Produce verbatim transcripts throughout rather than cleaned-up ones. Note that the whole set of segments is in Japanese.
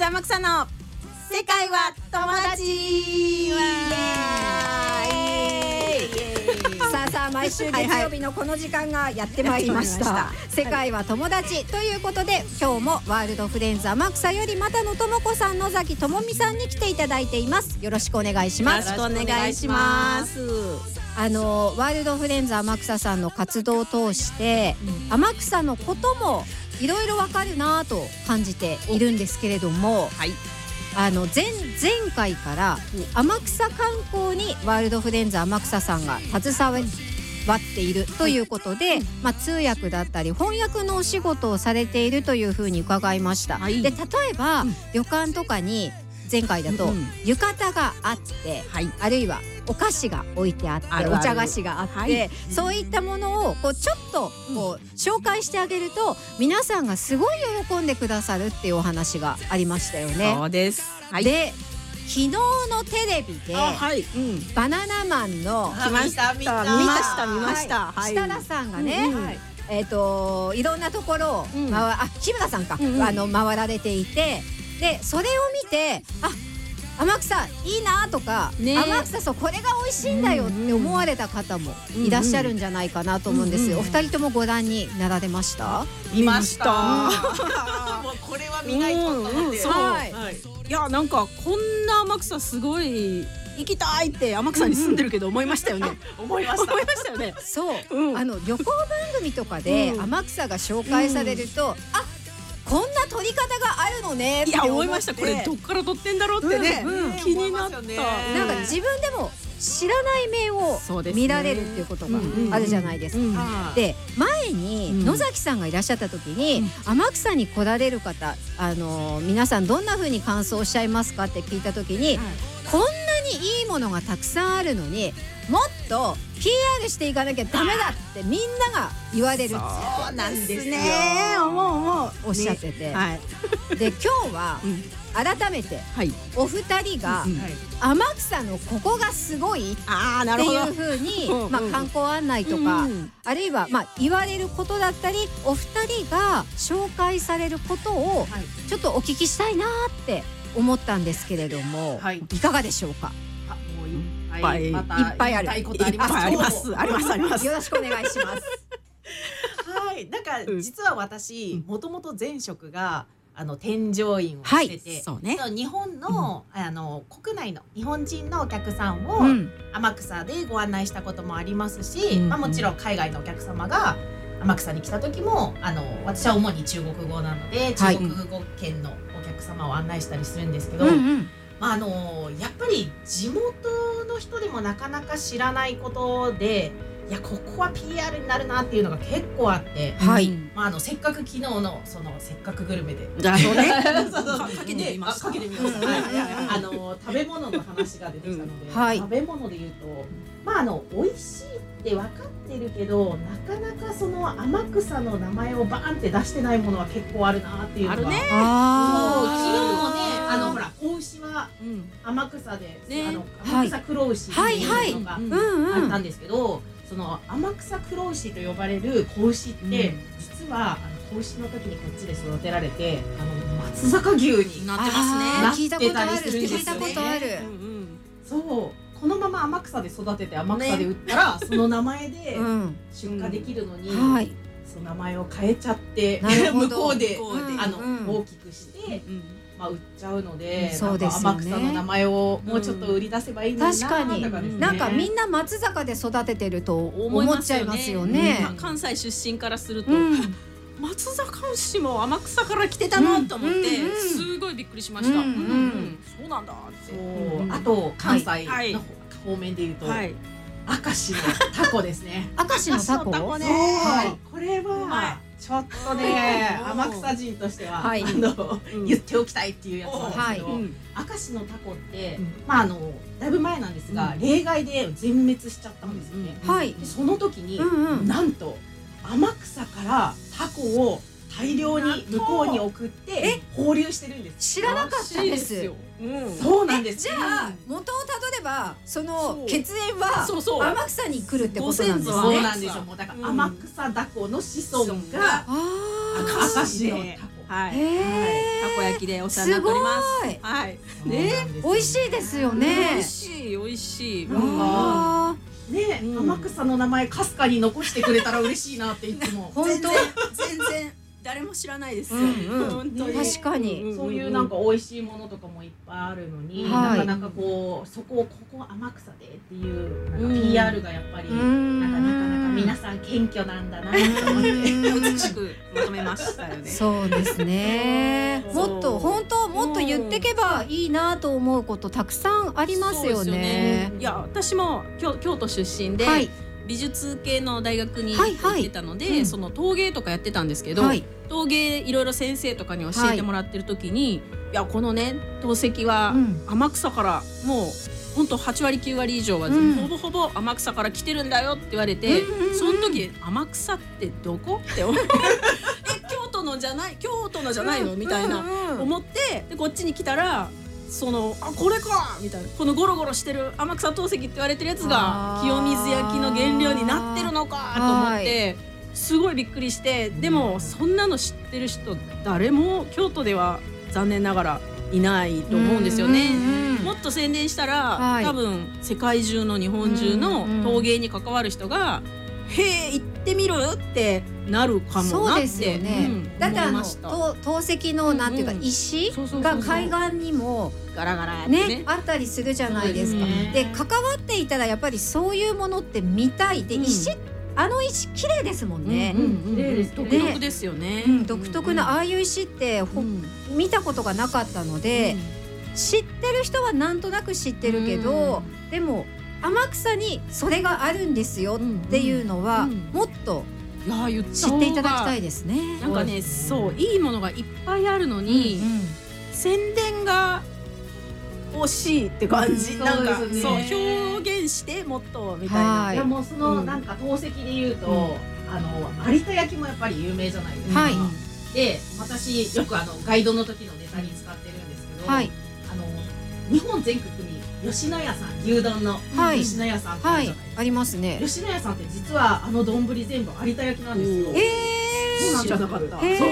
天草の世界は友達。 さあさあ、毎週月曜日のこの時間がやってまいりました。はいはい、世界は友達ということで、今日もワールドフレンズ天草よりまたのともこさん、野崎智美さんに来ていただいています。よろしくお願いします。 よろしくお願いします。 あのワールドフレンズ天草さんの活動を通して、うん、天草のこともいろいろわかるなと感じているんですけれども、はい、あの 前, 前回から天草観光にワールドフレンズ天草さんが携わっているということで、はい、まあ、通訳だったり翻訳のお仕事をされているというふうに伺いました。はい、で例えば、うん、旅館とかに前回だと、うん、浴衣があって、はい、あるいはお菓子が置いてあって、あるあるお茶菓子があって、はい、そういったものをこうちょっとこう紹介してあげると、皆さんがすごい喜んでくださるっていうお話がありましたよね。 そうです。はい、 で昨日のテレビで、はい、うん、バナナマンの来ました見ました見ました、 はい、設楽さんがね、うん、はい、えーといろんなところを、うん、あ日村さんか、うんうん、あの回られていて、でそれを見て、あ、天草いいなとか、ね、天草そうこれが美味しいんだよって思われた方もいらっしゃるんじゃないかなと思うんですよ。お二人ともご覧になられました？ 見ました。もうこれは見ないとと思って。はい。いや、なんかこんな天草すごい行きたいって天草に住んでるけど思いましたよね。思いました。思いましたよね。 そう、うん、あの旅行番組とかで天草が紹介されると、うん、あ、こんな撮り方があるのねって思って、いや思いました。 これどっから撮ってんだろうってね、うんうん、気になった。 なんか自分でも知らない面を見られるっていうことがあるじゃないですか。で前に野崎さんがいらっしゃった時に、うん、天草に来られる方、あのー、皆さんどんな風に感想をおっしゃいますかって聞いた時に、はい、こんなにいいものがたくさんあるのにもっと ピーアール していかなきゃダメだってみんなが言われる。 そうなんですね。思う思うおっしゃってて、ね、はい、で今日は改めてお二人が天草のここがすごいっていう風に、まあ観光案内とか、あるいはまあ言われることだったり、お二人が紹介されることをちょっとお聞きしたいなって思ったんですけれども、はい、いかがでしょうか？ いっぱいいっぱいある。いっぱいありますありますありますあります。 よろしくお願いします。 はい、なんか実は私もともと前職があの添乗員をしてて、はい、そうね、日本の、うん、あの国内の日本人のお客さんを天草でご案内したこともありますし、うん、まあもちろん海外のお客様が天草に来た時も、あの私は主に中国語なので中国語圏のお客様を案内したりするんですけど、うんうん、まああのやっぱり地元の人でもなかなか知らないことで、いやここは ピーアール になるなっていうのが結構あって、はい、まああのせっかく昨日のそのせっかくグルメで、 あのね、 かけてみました。かけてみました。あの食べ物の話が出てきたので、はい、食べ物で言うと、まああの美味しいって分かってるけど、なかなかその天草の名前をバーンって出してないものは結構あるなっていうのが。あるね。そう、昨日もね、あのほら子牛は天草で、あの天草黒牛っていうのがあったんですけど。その天草黒牛と呼ばれる子牛って、うん、実はあの子牛の時にこっちで育てられて、あの松坂牛になってますね。 なってたりするんですよね。聞いたことある。 そう、このまま天草で育てて天草で売ったら、ね、その名前で出荷できるのに、うんはい、その名前を変えちゃって向こうで、うん、あの、うん、大きくして。うん、まあ売っちゃうので、そうですよね、天草の名前をもうちょっと売り出せばいいのにな、 確かに、ね、なんかみんな松坂で育ててると思っちゃいますよね。 うん、関西出身からすると、うん、松坂牛も天草から来てたのと思って、うんうん、すごいびっくりしました。うんうんうん、そうなんだって。 そう、あと関西の方面で言うと、はい、明石のタコですね。 明石のタコね。 はい、これはちょっとね、天草人としては、はい、あの、うん、言っておきたいっていうやつなんですけど、はい、明石のタコって、うん、まああのだいぶ前なんですが、うん、例外で全滅しちゃったんですよね。はい、その時に、うんうん、なんと天草からタコを大量に向こうに送って放流してるんです。 知らなかったです。 うん、そうなんです。 じゃあ元をたどればその血縁は天草に来るってことなんですね。 そうなんですよ。もうだから天草ダコの子孫が明石のタコ。 はい、たこ焼きでお世話になっております。はい、 ね、美味しいですよね。 美味しい、美味しい。 ね、天草の名前かすかに残してくれたら嬉しいなっていつも。 本当、全然誰も知らないですよ。本当に確かにそういうなんか美味しいものとかもいっぱいあるのに、なかなかこうそこをここ天草でっていうなんか ピーアール がやっぱりなんかなかなか皆さん謙虚なんだなと思って美しくまとめましたよね。 そうですね。もっと本当もっと言ってけばいいなと思うことたくさんありますよね。 いや、私も京都出身で。美術系の大学に行ってたので、はいはい、うん、その陶芸とかやってたんですけど、はい、陶芸いろいろ先生とかに教えてもらってる時に、はい、いやこのね陶石は天草からもうほんとはちわりきゅうわり以上は、うん、ほぼほぼ天草から来てるんだよって言われて、うん、その時天草ってどこって思ってえ京都のじゃない京都のじゃないのみたいな思ってでこっちに来たらそのあこれかみたいな、このゴロゴロしてる天草陶石って言われてるやつが清水焼の原料になってるのかと思ってすごいびっくりして、でもそんなの知ってる人誰も京都では残念ながらいないと思うんですよね。もっと宣伝したら、はい、多分世界中の日本中の陶芸に関わる人がへえ行ってみるってなるかもなって。そうですよね、うん、 だってあの陶石のなんていうか石が海岸にもガラガラってね、 ねあったりするじゃないですか。で関わっていたらやっぱりそういうものって見たいで、うん、石あの石綺麗ですもんね。 独特ですよね。 うん、独特なああいう石ってほ、うん、見たことがなかったので、うん、知ってる人はなんとなく知ってるけど、うん、でも天草にそれがあるんですよっていうのはもっと知っていただきたいですね。 なんかね、そういいものがいっぱいあるのに、うんうん、宣伝が惜しいって感じ、うん、なんかそう、ね、そう表現してもっとみたいな。 いやもうそのなんか陶石で言うと、うん、あの有田焼もやっぱり有名じゃないですか。はい、で私よくあのガイドの時のネタに使ってるんですけど、はい、あの日本全国に吉野家さん、牛丼の吉野家さんってあるじゃないですか。はいはい、 ありますね。 吉野家さんって実はあの丼全部有田焼なんですよ。 えー、知らなかった。そう、知らなかった。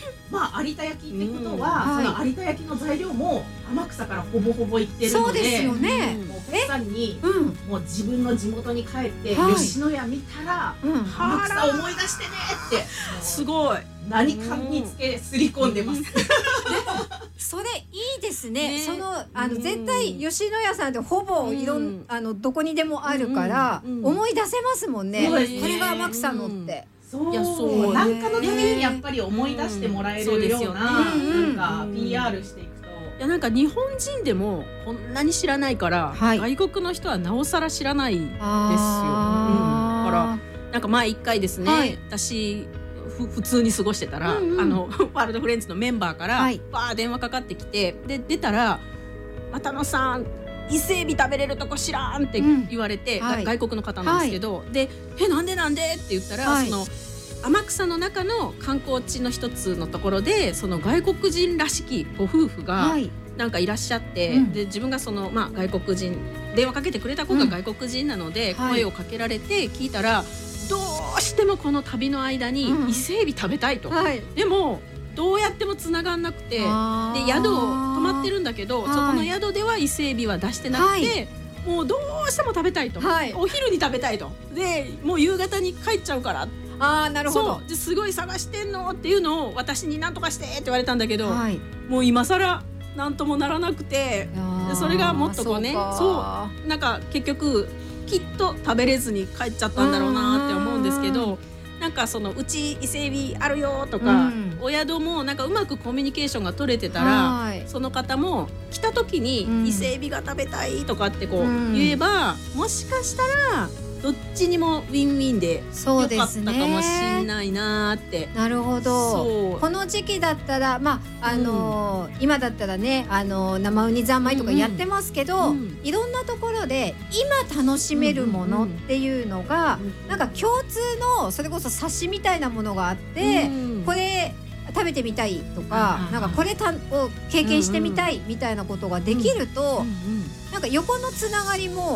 まあ有田焼ってことは、その有田焼の材料も天草からほぼほぼ行ってるので、 そうですよね。 もうお客さんにもう自分の地元に帰って吉野家見たら天草思い出してねってすごい何かにつけすり込んでます。 それいいですね。そのあの絶対吉野家さんってほぼいろんあのどこにでもあるから思い出せますもんね。これが天草のって。 そう、いやそうなんかのためにやっぱり思い出してもらえるようななんか ピーアール していくと、いやなんか日本人でもこんなに知らないから、はい、外国の人はなおさら知らないですよ。うん、だからなんか前一回ですね、はい、私ふ普通に過ごしてたら、うんうん、あのワールドフレンズのメンバーから、はい、バー電話かかってきて、で出たら渡野さん伊勢海老食べれるとこ知らんって言われて、うんはい、外国の方なんですけど、はい、でえなんでなんでって言ったら、はい、その天草の中の観光地の一つのところでその外国人らしきご夫婦がなんかいらっしゃって、はい、で自分がその、まあ、外国人電話かけてくれた子が外国人なので、うん、声をかけられて聞いたら、はい、どうしてもこの旅の間に伊勢海老食べたいと、うんはい、でもどうやってもつながんなくて、で宿を泊まってるんだけど、はい、そこの宿では伊勢海老は出してなくて、はい、もうどうしても食べたいと、はい、お昼に食べたいと、でもう夕方に帰っちゃうから、 あーなるほど、 そうですごい探してんのっていうのを私に何とかしてって言われたんだけど、はい、もう今更何ともならなくて、それがもっとこうね、そうなんか結局きっと食べれずに帰っちゃったんだろうなって思うんですけど、なんかそのうち伊勢海老あるよとか、うん、お宿もなんかうまくコミュニケーションが取れてたら、その方も来た時に伊勢海老が食べたいとかってこう言えば、うん、もしかしたらどっちにもウィンウィンで良かったかもしれないなって。 なるほど。この時期だったら、まああのーうん、今だったらね、あのー、生ウニ三昧とかやってますけど、うんうん、いろんなところで今楽しめるものっていうのが、うんうん、なんか共通のそれこそ冊子みたいなものがあって、うん、これ食べてみたいとか、うん、なんかこれたを経験してみたいみたいなことができると、うんうん、なんか横のつながりも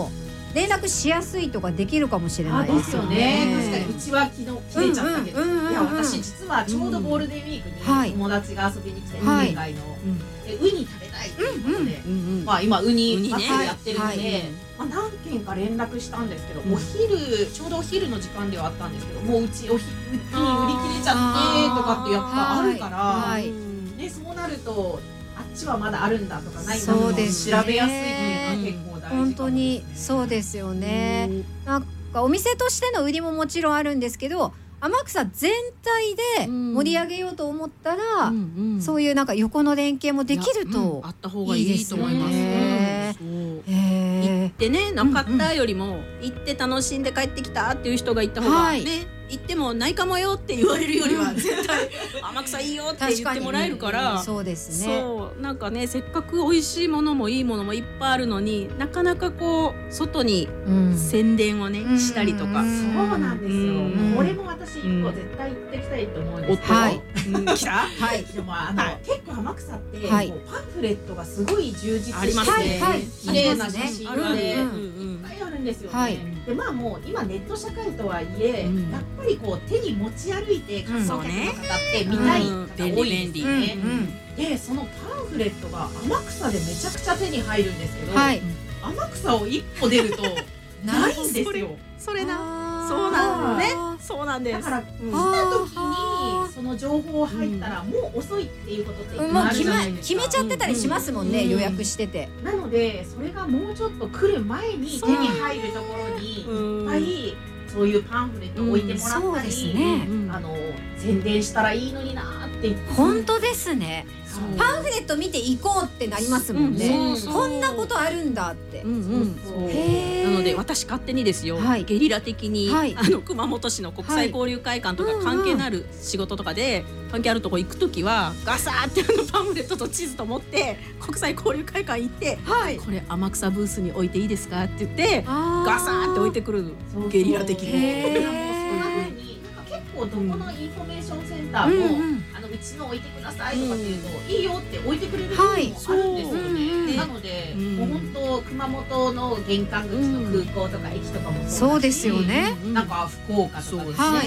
連絡しやすいとかできるかもしれないですよね。 確かにうちは昨日切れちゃったけど、いや私実はちょうどゴールデンウィークに友達が遊びに来て海外のでウニ食べたいっていうことで、まあ今ウニ祭りやってるので、まあ何件か連絡したんですけど、お昼ちょうどお昼の時間ではあったんですけど、もううちおひウニ売り切れちゃってとかってやっぱあるから、ねそうなるとあっちはまだあるんだとかないんだとか調べやすいっていうのは結構大事。 本当にそうですよね。なんかお店としての売りももちろんあるんですけど、天草全体で盛り上げようと思ったら、うんうん、そういうなんか横の連携もできるといいですよね。 うん、あった方がいいと思います。行ってねなかったよりも、うんうん、行って楽しんで帰ってきたっていう人がいた方がね、はい、行ってもないかもよって言われるよりは絶対天草いいよって言ってもらえるから、 ね、そうですね。 そうなんかねせっかく美味しいものもいいものもいっぱいあるのになかなかこう外に宣伝をね、うん、したりとか、 うん、そうなんですよ、うん、これも私一個絶対行ってきたいと思うんですけど、はい、 うん、来たはい、でもあの、はい、結構天草って、はい、パンフレットがすごい充実してありますね、はい、綺麗な写真がねいっぱいあるんですよね、はい、でまあもう今ネット社会とはいえ、うん、やっぱりこう手に持ち歩いて観光客の方って見たい方が多いんですよね。でそのパンフレットが天草でめちゃくちゃ手に入るんですけど、はい、天草を一歩出るとないんですよ。 それな、そうなんね、そうなんです。 だから来た時にその情報入ったらもう遅いっていうことってもう決め決めちゃってたりしますもんね、予約してて。 なのでそれがもうちょっと来る前に手に入るところにいっぱいそういうパンフレットを置いてもらったり、あの宣伝したらいいのになって。 本当ですね。パンフレット見て行こうってなりますもんね。こんなことあるんだって。なので私勝手にですよ、ゲリラ的にあの熊本市の国際交流会館とか関係のある仕事とかで関係あるとこ行くときはガサーってあのパンフレットと地図と持って国際交流会館行ってこれ天草ブースに置いていいですかって言ってガサーって置いてくるゲリラ的に。 結構どこのインフォメーションセンターも、うんうん、あのうちの置いてくださいとかっていうと、うん、いいよって置いてくれる部分もあるんですよね。なので、うん、もう本当熊本の玄関口の空港とか駅とかもそうですよね。 なんか福岡とかですね。はい、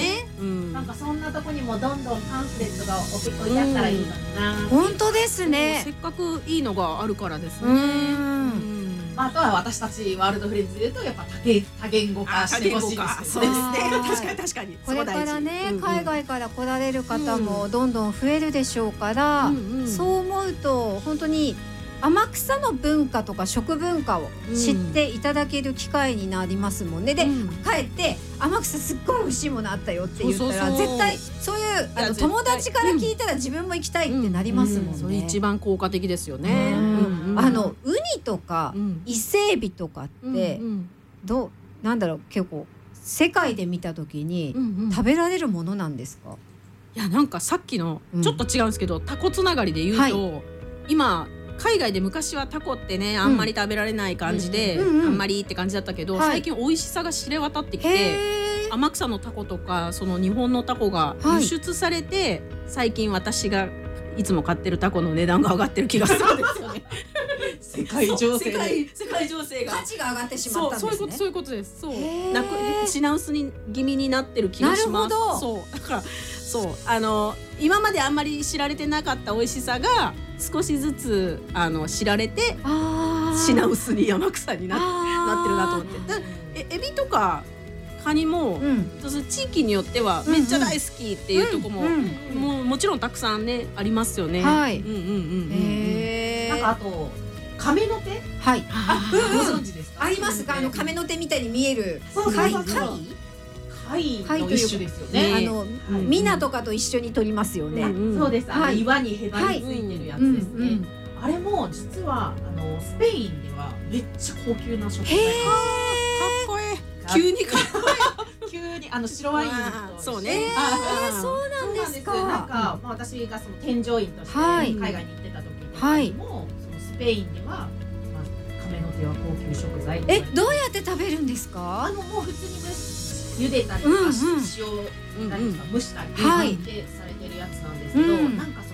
なんかそんなとこにもどんどんパンフレットが置いてあったらいいのにな。 本当ですね。 せっかくいいのがあるからですね。 あとは私たちワールドフレンズでいうとやっぱ多言多言語化してほしいです。 そうですね。確かに確かに。 これからね海外から来られる方もどんどん増えるでしょうから、そう思うと本当に天草の文化とか食文化を知っていただける機会になりますもんね。で帰って天草すっごい美味しいものあったよって言ったら絶対そういうあの友達から聞いたら自分も行きたいってなりますもんね。 それ一番効果的ですよね。 あのウニとか伊勢エビとかってどうなんだろう結構世界で見た時に食べられるものなんですか？ いやなんかさっきのちょっと違うんですけど、タコつながりで言うと今海外で昔はタコってねあんまり食べられない感じで、あんまりって感じだったけど、最近美味しさが知れ渡ってきて天草のタコとかその日本のタコが輸出されて、最近私がいつも買ってるタコの値段が上がってる気がするんですよね。世界情勢で世界情勢が価値が上がってしまったんですね。 そういうことそういうことです。そうなく品薄に気味になってる気がします。そうだからそうあの今まであんまり知られてなかった美味しさが少しずつあの知られて品薄に山草にななってるなと思って。えエビとかカニも、うん、地域によってはめっちゃ大好きっていうところも、もうもちろんたくさんねありますよね。はい。うんうんうん。 なんかあと亀の手？ はい。 あ、ご存知ですか？ ありますか？あの亀の手みたいに見える貝貝貝の一種ですよね。 あのミナとかと一緒に取りますよね。 そうです。あの岩にへばりついてるやつですね。あれも実はあのスペインではめっちゃ高級な食材。 かっこいい。急にかっこいい。急にあの白ワインとそうね。 そうなんですか。 なんかまあ私がその添乗員として海外に行ってた時にもそのスペインではまあ亀の手は高級食材。 えどうやって食べるんですか？ あのもう普通に茹でたりとか塩なりとか蒸したりってされてるやつなんですけど、なんかその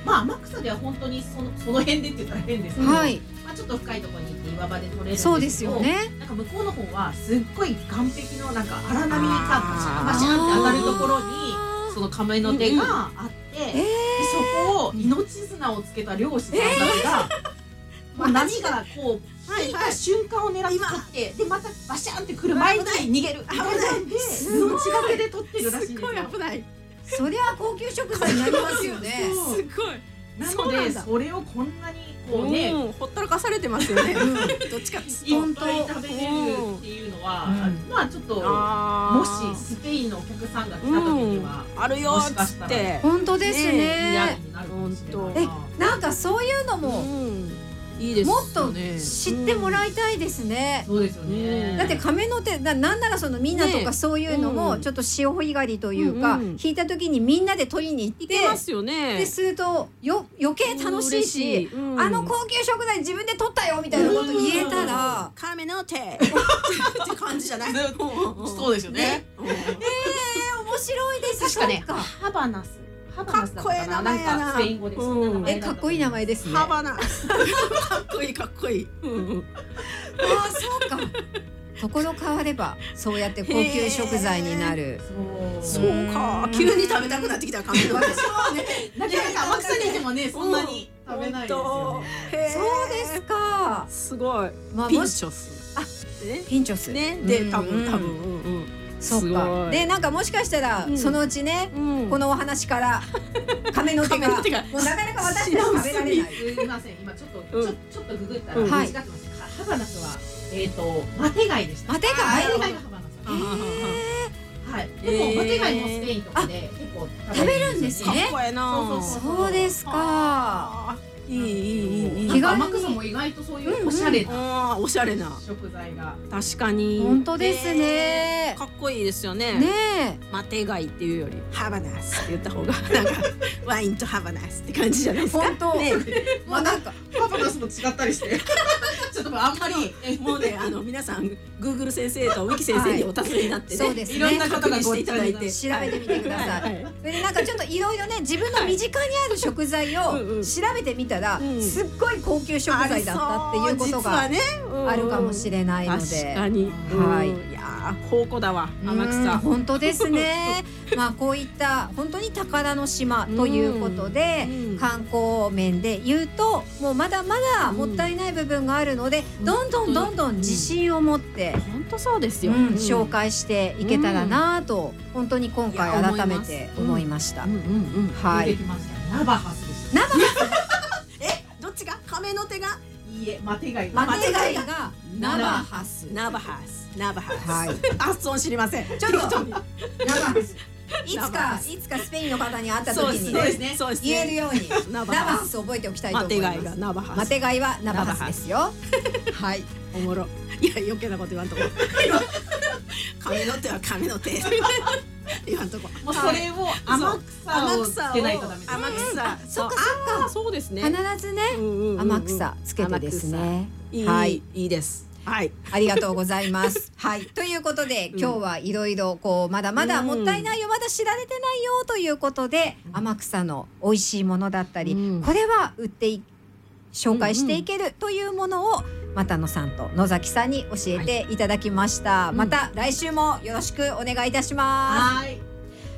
まあ天草では本当にそのその辺でって言ったら変ですけど、はい、まあちょっと深いところに行って岩場で取れるんですけど、そうですよね。なんか向こうの方はすっごい岸壁のなんか荒波にさバシャンバシャンって当たるところにその亀の手があって、うんうん、でそこを命綱をつけた漁師さんたちが、えー、もう波がこう引いた瞬間を狙って取って、でまたバシャンって来る前に逃げるみたいなんで命がけで取ってるらしいんですよ。すごい危ない。 そりゃ高級食材になりますよね。 すごい。 なのでそれをこんなにこうね、 ほったらかされてますよね。どっちかっていっぱい食べれるっていうのは、まあちょっともしスペインのお客さんが来た時にはあるよって。 本当ですね。本当。え、なんかそういうのも。もっと知ってもらいたいですね。 そうですよね。 だって亀の手だ、なんならそのみんなとかそういうのもちょっと潮干狩りというか引いた時にみんなで取りに行って、 ますよね。 でするとよ余計楽しいし、あの高級食材自分で取ったよみたいなこと言えたら亀の手って感じじゃない？ そうですよね。 ええ、面白いです。 確かね、ハバナス。ハバナスだったかな、なんかスペイン語でそんな名前だった。え、かっこいい名前ですね。 ハバナス。かっこいいかっこいい。 ああ、そうか。ところ変わればそうやって高級食材になる。 そうか。急に食べたくなってきた感じ。私はね、 なかなか天草にいてもね、そんなに食べないですよね。 そうですか。 すごい。ピンチョス。 あ、ピンチョスね。で、多分多分。 そうか。で、なんかもしかしたらそのうちね、このお話から亀の手がもうなかなか私たち食べられない。 すみません、今ちょっとちょちょっとググったら間違ってます。ハバナスはえっとマテ貝でした。 マテ貝。 マテ貝がハバナス。はい。でもマテ貝もスペインとかで結構食べるんですね。そうですか。 いいいいいい。 天草も意外とそういうおしゃれなおしゃれな食材が確かに本当ですね。 かっこいいですよね。 ねえ、 マテ貝っていうよりハバナスって言った方がなんかワインとハバナスって感じじゃないですか。 本当。ね、 もうなんかハバナスも違ったりしてちょっとあんまりもうね、あの皆さん Google 先生とウィキ先生にお尋ねになってね、 いろんな方がごいただいて調べてみてください。でなんかちょっといろいろね、自分の身近にある食材を調べてみたらすっごい高級食材だったっていうことがあるかもしれないので、 確かに、はい、いや宝庫だわ天草。 本当ですね。まあこういった本当に宝の島ということで、観光面で言うともうまだまだもったいない部分があるので、どんどんどんどん自信を持って本当そうですよ、 紹介していけたらなと本当に今回改めて思いました。 はい。ナバハスです。 ナバハス。 え、どっちが？亀の手が？ いいえ、マテ貝。 マテ貝がナバハス。 ナバハス。ナバハス。 はい。 発音知りません。 ちょっとナバハス。いつかいつかスペインの方に会った時に言えるようにナバハス覚えておきたいと思います。マテ貝がナバハス。マテ貝はナバハスですよ。はい。 おもろ。いや余計なこと言わんとこ。亀の手は亀の手。言わんとこ。 もうそれを天草をつけないとダメ。 天草。そっかそっか。 そうですね。 必ずね天草つけてですね。 はい。いいです。はい、 ありがとうございます。はい、ということで、今日はいろいろこうまだまだもったいないよ、まだ知られてないよということで、天草の美味しいものだったり、これは売ってい紹介していけるというものを又野さんと野崎さんに教えていただきました。また来週もよろしくお願いいたします。 はい。